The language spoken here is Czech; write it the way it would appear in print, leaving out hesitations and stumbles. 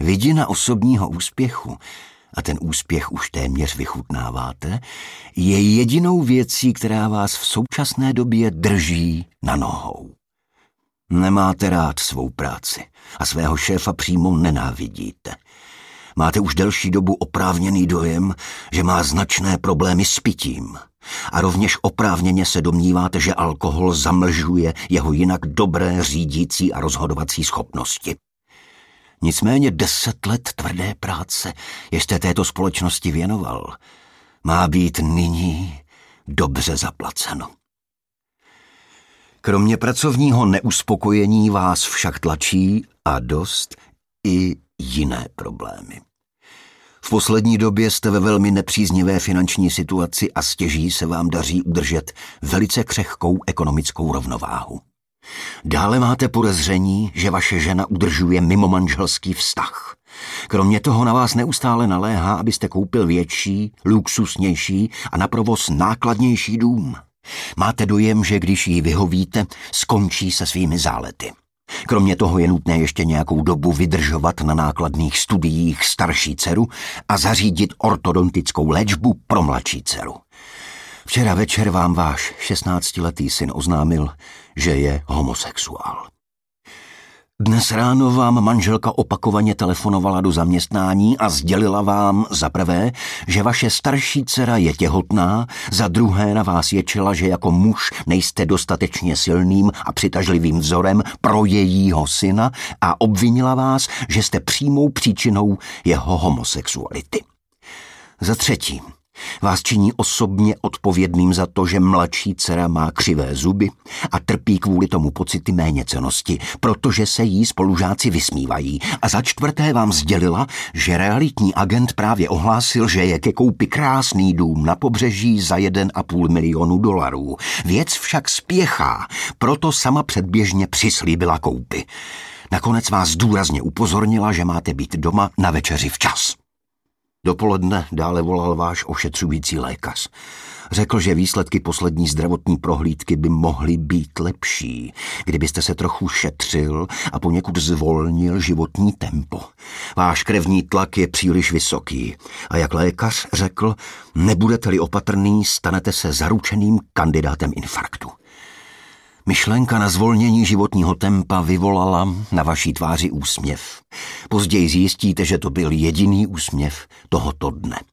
Vidina osobního úspěchu, a ten úspěch už téměř vychutnáváte, je jedinou věcí, která vás v současné době drží na nohou. Nemáte rád svou práci a svého šéfa přímo nenávidíte. Máte už delší dobu oprávněný dojem, že má značné problémy s pitím. A rovněž oprávněně se domníváte, že alkohol zamlžuje jeho jinak dobré řídící a rozhodovací schopnosti. Nicméně 10 let tvrdé práce, jež jste této společnosti věnoval, má být nyní dobře zaplaceno. Kromě pracovního neuspokojení vás však tlačí a dost i jiné problémy. V poslední době jste ve velmi nepříznivé finanční situaci a stěží se vám daří udržet velice křehkou ekonomickou rovnováhu. Dále máte podezření, že vaše žena udržuje mimomanželský vztah. Kromě toho na vás neustále naléhá, abyste koupil větší, luxusnější a na provoz nákladnější dům. Máte dojem, že když jí vyhovíte, skončí se svými zálety. Kromě toho je nutné ještě nějakou dobu vydržovat na nákladných studiích starší dceru a zařídit ortodontickou léčbu pro mladší dceru. Včera večer vám váš 16letý syn oznámil, že je homosexuál. Dnes ráno vám manželka opakovaně telefonovala do zaměstnání a sdělila vám za prvé, že vaše starší dcera je těhotná, za druhé na vás ječila, že jako muž nejste dostatečně silným a přitažlivým vzorem pro jejího syna a obvinila vás, že jste přímou příčinou jeho homosexuality. Za třetí, vás činí osobně odpovědným za to, že mladší dcera má křivé zuby a trpí kvůli tomu pocity méněcennosti, protože se jí spolužáci vysmívají. A za čtvrté vám sdělila, že realitní agent právě ohlásil, že je ke koupi krásný dům na pobřeží za $1,5 milionu. Věc však spěchá, proto sama předběžně přislíbila koupy. Nakonec vás důrazně upozornila, že máte být doma na večeři včas. Dopoledne dále volal váš ošetřující lékař. Řekl, že výsledky poslední zdravotní prohlídky by mohly být lepší, kdybyste se trochu šetřil a poněkud zvolnil životní tempo. Váš krevní tlak je příliš vysoký a jak lékař řekl, nebudete-li opatrný, stanete se zaručeným kandidátem infarktu. Myšlenka na zvolnění životního tempa vyvolala na vaší tváři úsměv. Později zjistíte, že to byl jediný úsměv tohoto dne.